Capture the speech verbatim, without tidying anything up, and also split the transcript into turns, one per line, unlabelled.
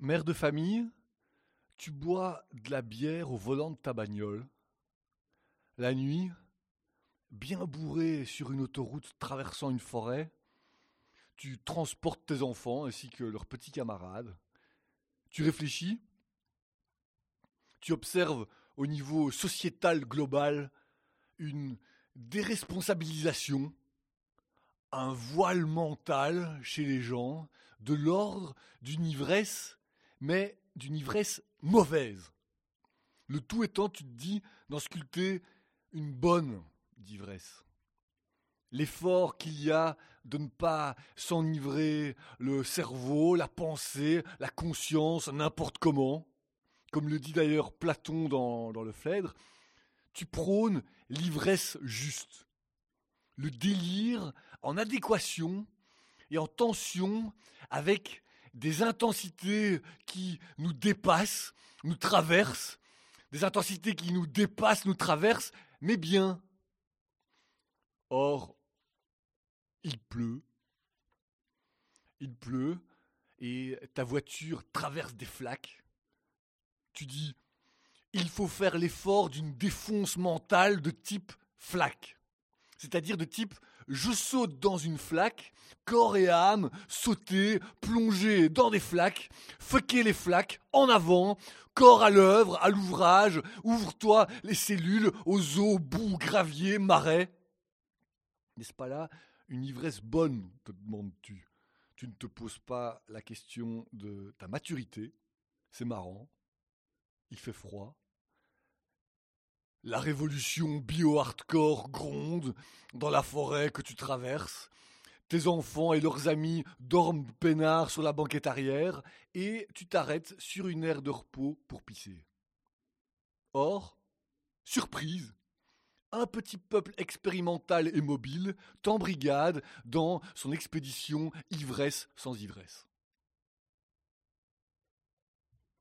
Mère de famille, tu bois de la bière au volant de ta bagnole. La nuit, bien bourré sur une autoroute traversant une forêt, tu transportes tes enfants ainsi que leurs petits camarades. Tu réfléchis, tu observes au niveau sociétal global une déresponsabilisation, un voile mental chez les gens, de l'ordre d'une ivresse, mais d'une ivresse mauvaise. Le tout étant, tu te dis, d'en sculpter une bonne d'ivresse. L'effort qu'il y a de ne pas s'enivrer le cerveau, la pensée, la conscience, n'importe comment, comme le dit d'ailleurs Platon dans, dans le Phèdre, tu prônes l'ivresse juste, le délire en adéquation et en tension avec des intensités qui nous dépassent, nous traversent, des intensités qui nous dépassent, nous traversent, mais bien. Or, il pleut, il pleut, et ta voiture traverse des flaques. Tu dis, il faut faire l'effort d'une défonce mentale de type flaque. C'est-à-dire de type, je saute dans une flaque, corps et âme, sauter, plonger dans des flaques, fucker les flaques, en avant, corps à l'œuvre, à l'ouvrage, ouvre-toi les cellules, aux eaux, boue, gravier, marais. N'est-ce pas là une ivresse bonne, te demandes-tu? Tu ne te poses pas la question de ta maturité, c'est marrant, il fait froid. La révolution bio-hardcore gronde dans la forêt que tu traverses. Tes enfants et leurs amis dorment peinards sur la banquette arrière et tu t'arrêtes sur une aire de repos pour pisser. Or, surprise, un petit peuple expérimental et mobile t'embrigade dans son expédition ivresse sans ivresse.